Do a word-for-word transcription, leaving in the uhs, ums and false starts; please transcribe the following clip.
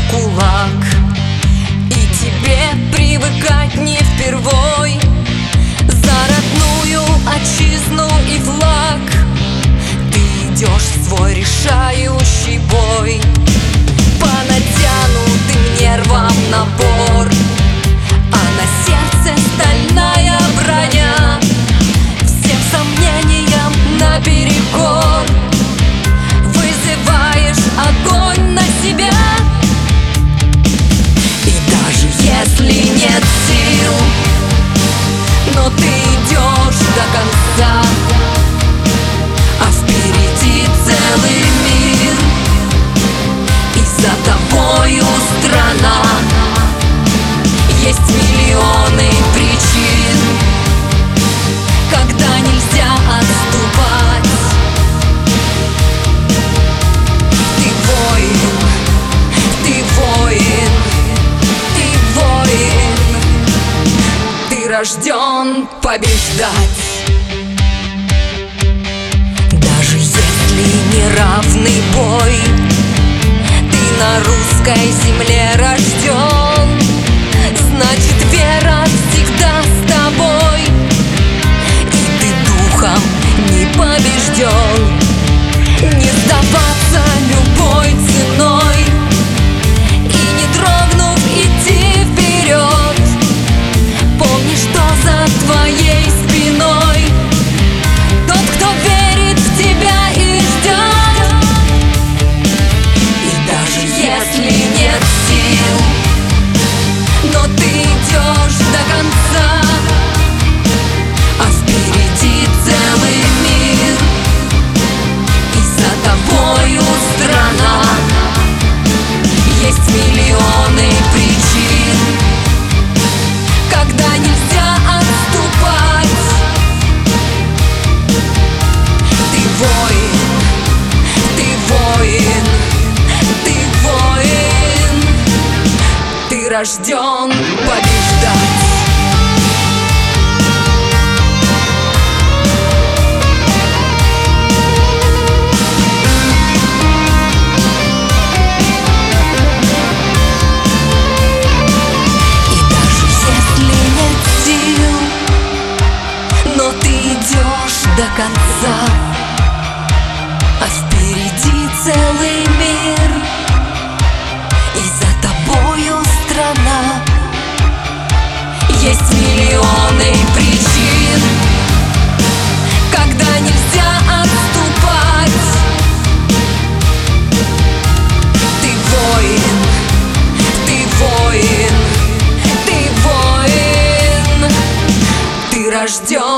в кулак. И тебе привыкать не впервой. За родную отчизну и флаг ты идешь в свой решающий бой. По натянутым нервам напор, а на сердце стальная броня. Всем сомнениям наперекор вызываешь огонь на себя. И даже если нет сил, но ты идешь до конца, а впереди целый мир, и за тобою страна. Есть миллионы причин, когда нельзя отступать. Ты воин, ты воин, ты воин, ты рожден побеждать. Даже если неравный бой, ты на русской земле рожден, значит вера всегда с тобой, и ты духом не побежден. Не сдаваться любой ценой и не дрогнув идти вперед. Помни, что за твоей спиной тот, кто верит в тебя и ждет. И даже если нет сил, но ты идешь до конца, а впереди целый мир, и за тобою страна. Есть миллионы причин, когда нельзя отступать. Ты воин, ты воин, ты воин, ты рожден побеждать. До конца, а впереди целый мир, и за тобою страна. Есть миллионы причин, когда нельзя отступать. Ты воин, ты воин, ты воин, ты рожден